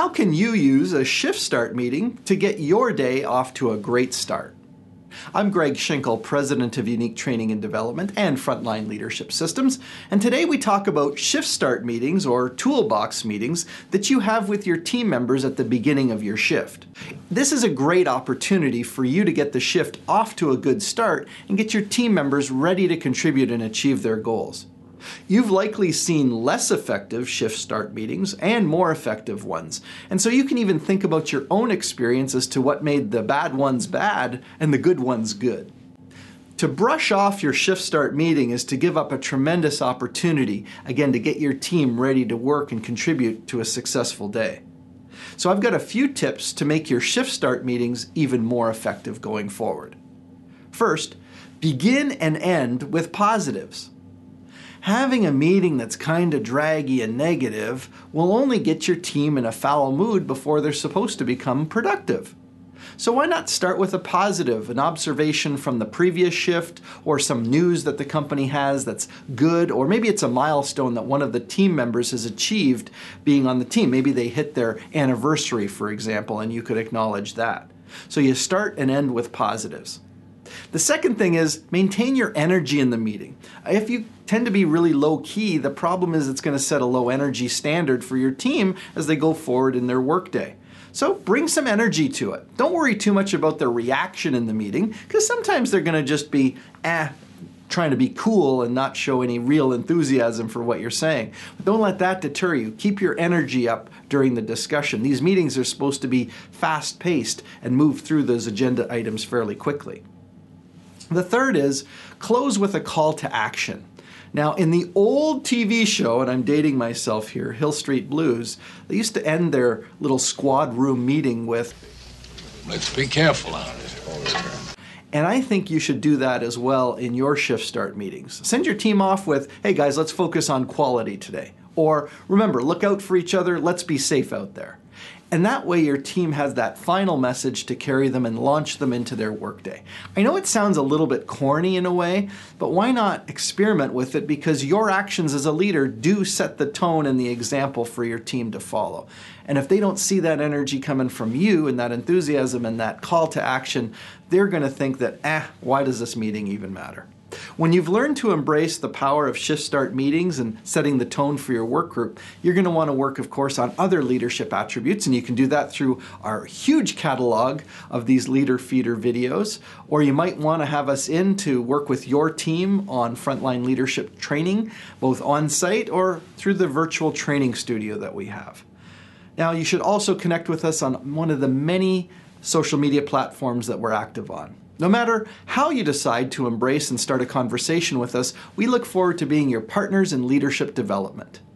How can you use a shift start meeting to get your day off to a great start? I'm Greg Schinkel, President of Unique Training and Development and Frontline Leadership Systems, and today we talk about shift start meetings or toolbox meetings that you have with your team members at the beginning of your shift. This is a great opportunity for you to get the shift off to a good start and get your team members ready to contribute and achieve their goals. You've likely seen less effective shift start meetings and more effective ones, and so you can even think about your own experience as to what made the bad ones bad and the good ones good. To brush off your shift start meeting is to give up a tremendous opportunity, again, to get your team ready to work and contribute to a successful day. So I've got a few tips to make your shift start meetings even more effective going forward. First, begin and end with positives. Having a meeting that's kind of draggy and negative will only get your team in a foul mood before they're supposed to become productive. So why not start with a positive, an observation from the previous shift, or some news that the company has that's good, or maybe it's a milestone that one of the team members has achieved being on the team. Maybe they hit their anniversary, for example, and you could acknowledge that. So you start and end with positives. The second thing is maintain your energy in the meeting. If you tend to be really low key, the problem is it's going to set a low energy standard for your team as they go forward in their workday. So bring some energy to it. Don't worry too much about their reaction in the meeting, because sometimes they're going to just be trying to be cool and not show any real enthusiasm for what you're saying. But don't let that deter you. Keep your energy up during the discussion. These meetings are supposed to be fast-paced and move through those agenda items fairly quickly. The third is close with a call to action. Now, in the old TV show, and I'm dating myself here, Hill Street Blues, they used to end their little squad room meeting with, "Let's be careful out here." And I think you should do that as well in your shift start meetings. Send your team off with, "Hey guys, let's focus on quality today." Or, "Remember, look out for each other, let's be safe out there." And that way your team has that final message to carry them and launch them into their workday. I know it sounds a little bit corny in a way, but why not experiment with it, because your actions as a leader do set the tone and the example for your team to follow. And if they don't see that energy coming from you and that enthusiasm and that call to action, they're going to think that, why does this meeting even matter? When you've learned to embrace the power of shift start meetings and setting the tone for your work group, you're going to want to work, of course, on other leadership attributes, and you can do that through our huge catalog of these leader feeder videos, or you might want to have us in to work with your team on frontline leadership training, both on-site or through the virtual training studio that we have. Now, you should also connect with us on one of the many social media platforms that we're active on. No matter how you decide to embrace and start a conversation with us, we look forward to being your partners in leadership development.